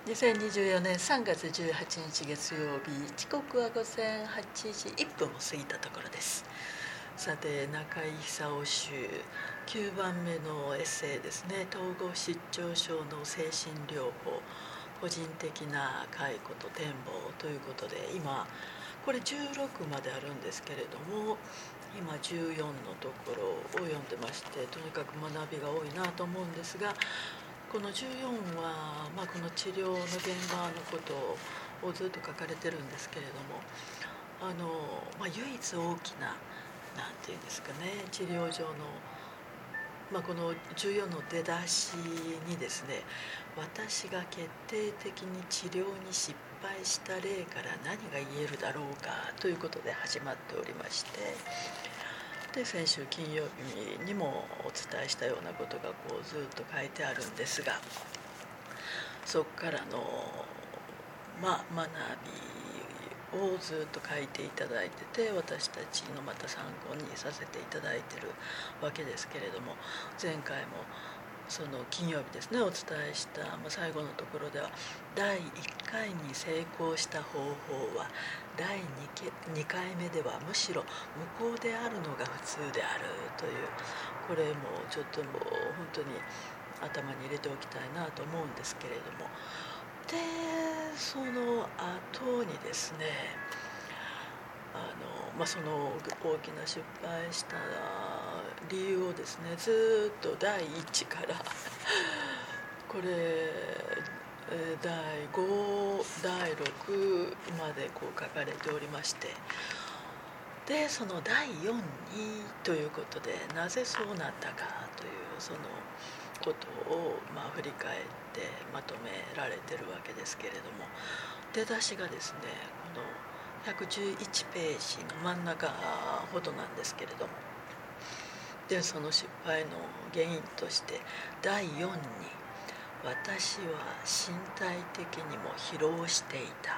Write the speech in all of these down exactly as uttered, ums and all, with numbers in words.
にせんにじゅうよねんさんがつじゅうはちにち月曜日、時刻はごぜんはちじいっぷんを過ぎたところです。さて、中井久夫集きゅうばんめのエッセイですね。統合失調症の精神療法、個人的な解雇と展望ということで、今これじゅうろくまであるんですけれども、今じゅうよんのところを読んでまして、とにかく学びが多いなと思うんですが、このじゅうよんは、まあ、この治療の現場のことをずっと書かれてるんですけれども、あの、まあ、唯一大きななんていうんですかね、治療上の、まあ、このじゅうよんの出だしにですね、私が決定的に治療に失敗した例から何が言えるだろうかということで始まっておりまして、で先週金曜日にもお伝えしたようなことがこうずっと書いてあるんですが、そこからの、まあ、学びをずっと書いていただいてて、私たちのまた参考にさせていただいてるわけですけれども、前回もその金曜日ですねお伝えした、まあ、最後のところでは、だいいっかいに成功した方法はだいにかいめではむしろ無効であるのが普通であるという、これもちょっともう本当に頭に入れておきたいなと思うんですけれども、でその後にですね、あの、まあ、その大きな失敗した理由をですね、ずっとだいいちからこれだいごだいろくまでこう書かれておりまして、でそのだいよんにということで、なぜそうなったかというそのことをまあ振り返ってまとめられてるわけですけれども、出だしがですね、このひゃくじゅういちページの真ん中ほどなんですけれども、でその失敗の原因としてだいよんに、私は身体的にも疲労していた。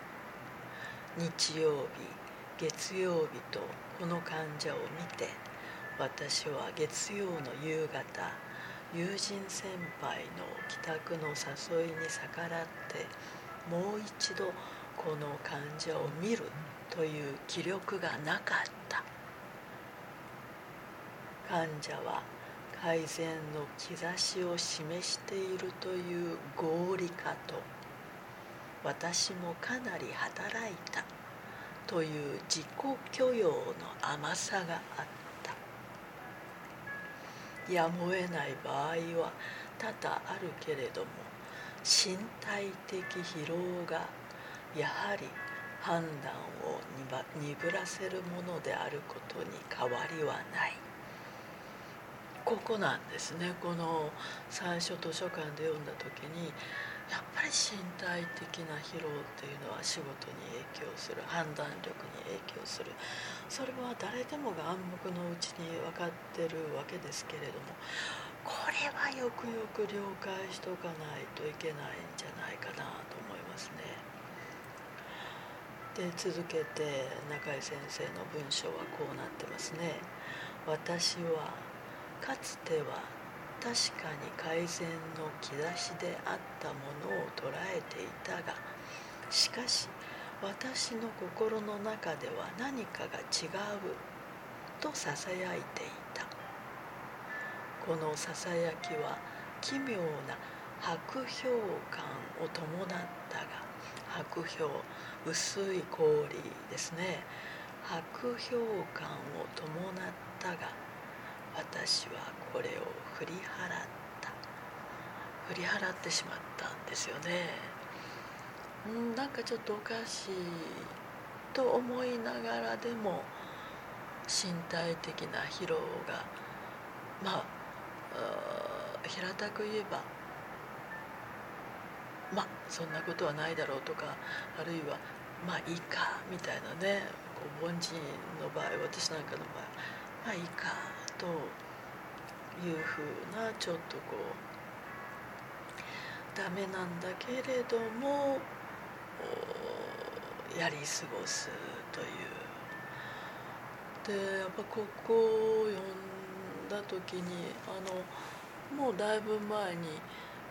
日曜日月曜日とこの患者を見て、私は月曜の夕方、友人先輩の帰宅の誘いに逆らってもう一度この患者を見るという気力がなかった。患者は改善の兆しを示しているという合理化と、私もかなり働いたという自己許容の甘さがあった。やむを得ない場合は多々あるけれども、身体的疲労がやはり判断を鈍らせるものであることに変わりはない。ここなんですね。この最初図書館で読んだ時に、やっぱり身体的な疲労っていうのは仕事に影響する、判断力に影響する、それは誰でもが暗黙のうちに分かってるわけですけれども、これはよくよく了解しておかないといけないんじゃないかなと思いますね。で続けて中井先生の文章はこうなってますね。私はかつては確かに改善の兆しであったものを捉えていたが、しかし私の心の中では何かが違うとささやいていた。このささやきは奇妙な薄氷感を伴ったが、薄氷、薄い氷ですね。薄氷感を伴ったが、私はこれを振り払った。振り払ってしまったんですよね。うんなんかちょっとおかしいと思いながらでも、身体的な疲労がまあ平たく言えば、まあそんなことはないだろうとか、あるいはまあいいかみたいなね、こう凡人の場合、私なんかの場合、まあいいかというふうな、ちょっとこうダメなんだけれどもやり過ごすという。でやっぱここを読んだ時に、あのもうだいぶ前に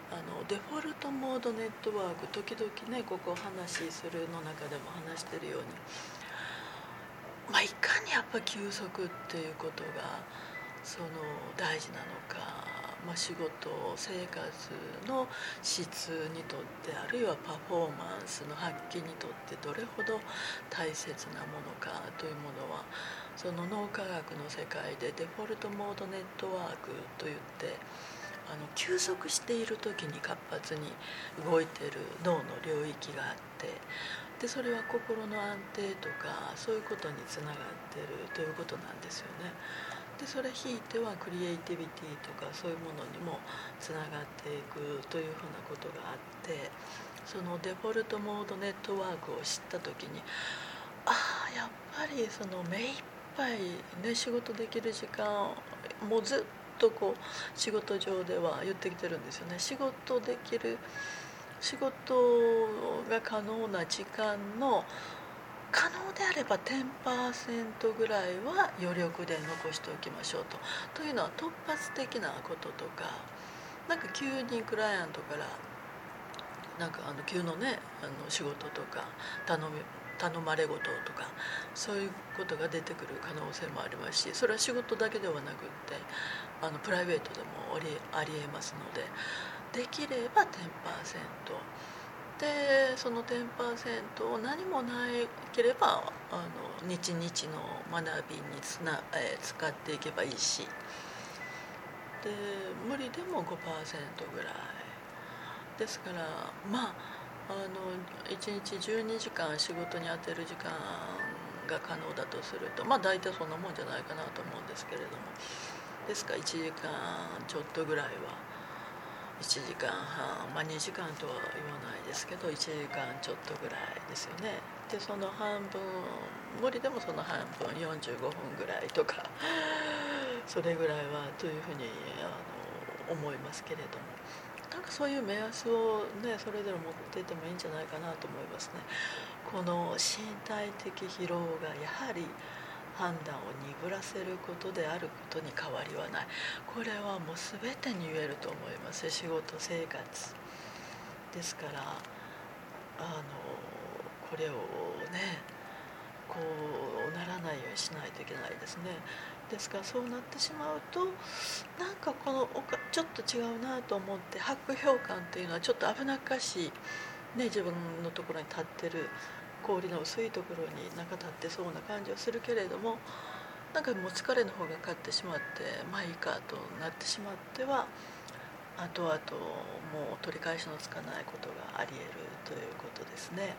あのデフォルトモードネットワーク、時々ねここ話するの中でも話してるように、まあ、いかにやっぱ休息っていうことがその大事なのか、まあ、仕事生活の質にとってあるいはパフォーマンスの発揮にとってどれほど大切なものかというものは、その脳科学の世界でデフォルトモードネットワークといって、あの休息している時に活発に動いている脳の領域があって、でそれは心の安定とかそういうことにつながっているということなんですよね。でそれひいてはクリエイティビティとかそういうものにもつながっていくというふうなことがあって、そのデフォルトモードネットワークを知った時に、ああやっぱりその目いっぱいね仕事できる時間もうずっとこう仕事上では言ってきてるんですよね。仕事できる仕事が可能な時間の可能であれば じゅっパーセント ぐらいは余力で残しておきましょうと。というのは突発的なこととか、なんか急にクライアントからなんかあの急のねあの仕事とか頼み頼まれ事とかそういうことが出てくる可能性もありますし、それは仕事だけではなくってあのプライベートでもあり、ありえますので、できれば じゅっパーセント で、その じゅっパーセント を何もなければあの日々の学びにつな、えー使っていけばいいし、で無理でも ごパーセント ぐらいですから、まああのいちにちじゅうにじかん仕事に当てる時間が可能だとすると、まあ大体そんなもんじゃないかなと思うんですけれども、ですからいちじかんちょっとぐらいはいちじかんはん、まあにじかんとは言わないですけどいちじかんちょっとぐらいですよね。でその半分、無理でもその半分よんじゅうごふんぐらいとかそれぐらいはというふうにあの思いますけれども、なんかそういう目安をねそれぞれ持っていてもいいんじゃないかなと思いますね。この身体的疲労がやはり判断を鈍らせることであることに変わりはない。これはもう全てに言えると思います。仕事生活ですから、あのこれをねこうならないようにしないといけないですね。ですからそうなってしまうと、なんかこのちょっと違うなと思って薄氷感っていうのはちょっと危なっかしい、ね、自分のところに立ってる氷の薄いところになんか立ってそうな感じはするけれども、なんかもう疲れの方が勝ってしまってまあいいかとなってしまっては後々もう取り返しのつかないことがあり得るということですね。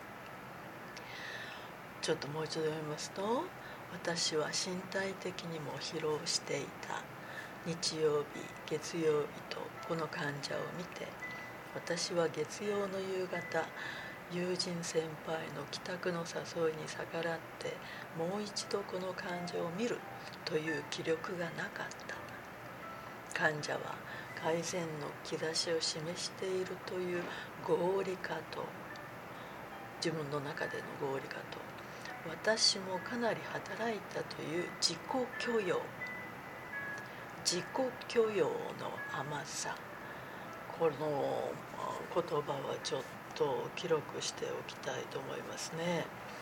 ちょっともう一度読みますと、私は身体的にも疲労していた。日曜日月曜日とこの患者を見て、私は月曜の夕方友人先輩の帰宅の誘いに逆らってもう一度この患者を見るという気力がなかった。患者は改善の兆しを示しているという合理化と、自分の中での合理化と、私もかなり働いたという自己許容自己許容の甘さ、この言葉はちょっと記録しておきたいと思いますね。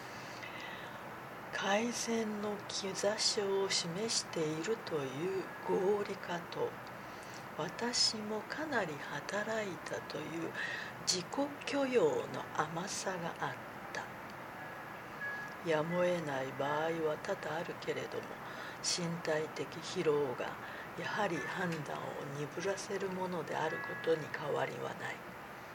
改善の兆しを示しているという合理化と、私もかなり働いたという自己許容の甘さがあった。やむを得ない場合は多々あるけれども、身体的疲労がやはり判断を鈍らせるものであることに変わりはない。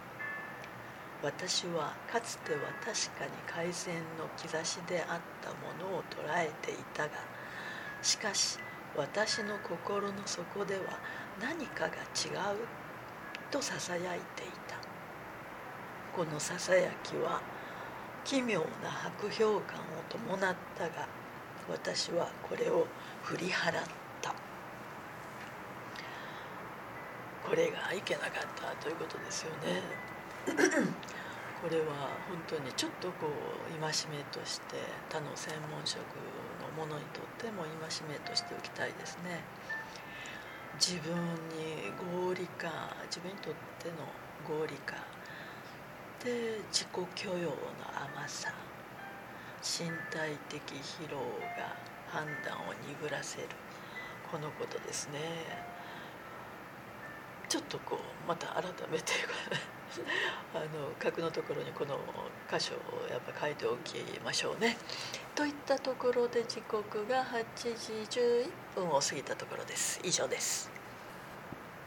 私はかつては確かに改善の兆しであったものを捉えていたが、しかし私の心の底では何かが違うとささやいていた。このささやきは奇妙な薄氷感を伴ったが、私はこれを振り払った。これがいけなかったということですよね。これは本当にちょっとこう戒めとして、他の専門職の者にとっても戒めとしておきたいですね。 自分に合理化、自分にとっての合理化で、自己許容の甘さ、身体的疲労が判断を鈍らせる、このことですね。ちょっとこうまた改めてあの格のところにこの箇所をやっぱ書いておきましょうね。といったところで時刻がはちじじゅういっぷんを過ぎたところです。以上です。